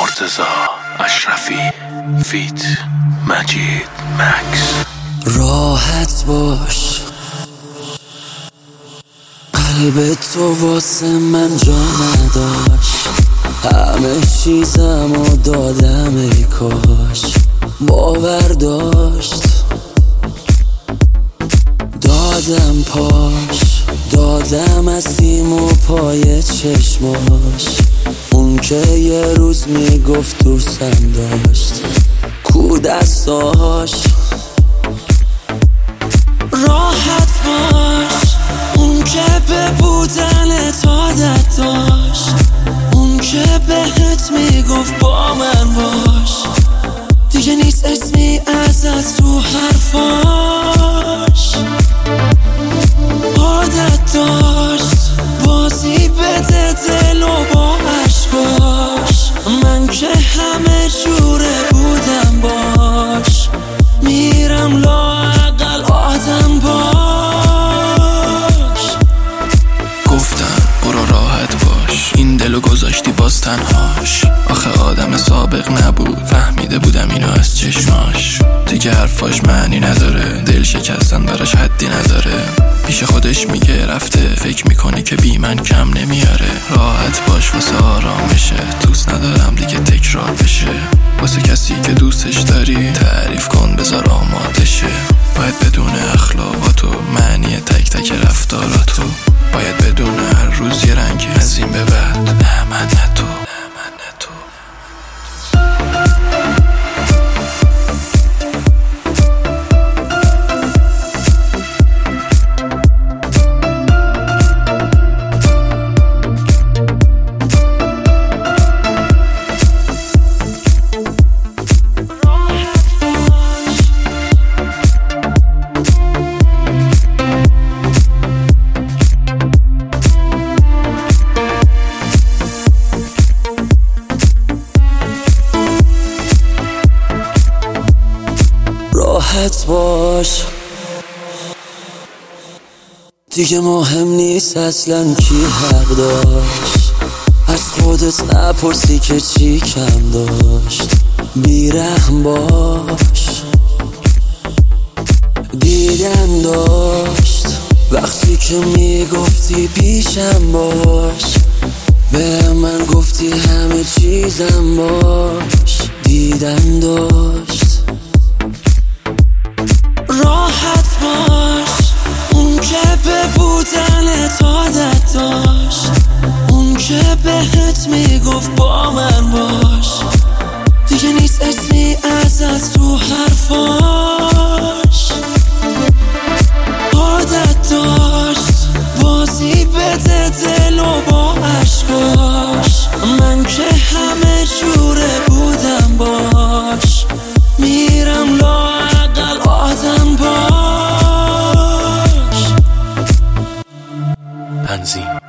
مرتضی اشرفی فیت مجید مکس. راحت باش، قلب تو واسه من جا نداشت، همه چیزمو دادم ای کاش باور داشت. دادم پاش، دادم از تیم و پای چشماش، اون که یه روز میگفت دوستم داشت، کو دستاش. راحت باش، اون که به بودن عادت داشت، اون که بهت میگفت با من باش، دیگه نیست اسمی ازت تو حرفاش. عادت داشت بازی بده دل و با عشقاش، من که همه جوره بودم باش، میرم لااقل آدم باش. گفتم برو راحت باش، این دلو گذاشتی باز تنهاش، آخه آدم سابق نبود، فهمیده بودم اینو از چشماش، دیگه حرفاش معنی نداره، دل شکستن براش حدی نداره، پیش خودش میگه رفته، فکر میکنی که بی من کم نمیاره. راحت باش واسه آرامشه، دوست ندارم دیگه تکرار بشه، واسه کسی که دوستش داری تعریف کن بذار آمادشه. باید بدون اخلاقاتو، معنی تک تک رفتاراتو، باید بدون هر روز یه رنگی از این به بعد. نه من نه تو. راحت باش، دیگه مهم نیست اصلا کی حق داشت، از خودت نپرسی که چی کم داشت. بیرحم باش، دیدن داشت وقتی که میگفتی پیشم باش، به من گفتی همه چیزم باش، دیدن داشت. راحت باش، اون که به بودن عادت داشت، اون که بهت میگفت با من باش، دیگه نیست اسمی ازت تو حرفاش. عادت داشت بازی بده دل و با عشقاش، من که همه جوره بودم باش، میرم لااقل آدم باش. تنظیم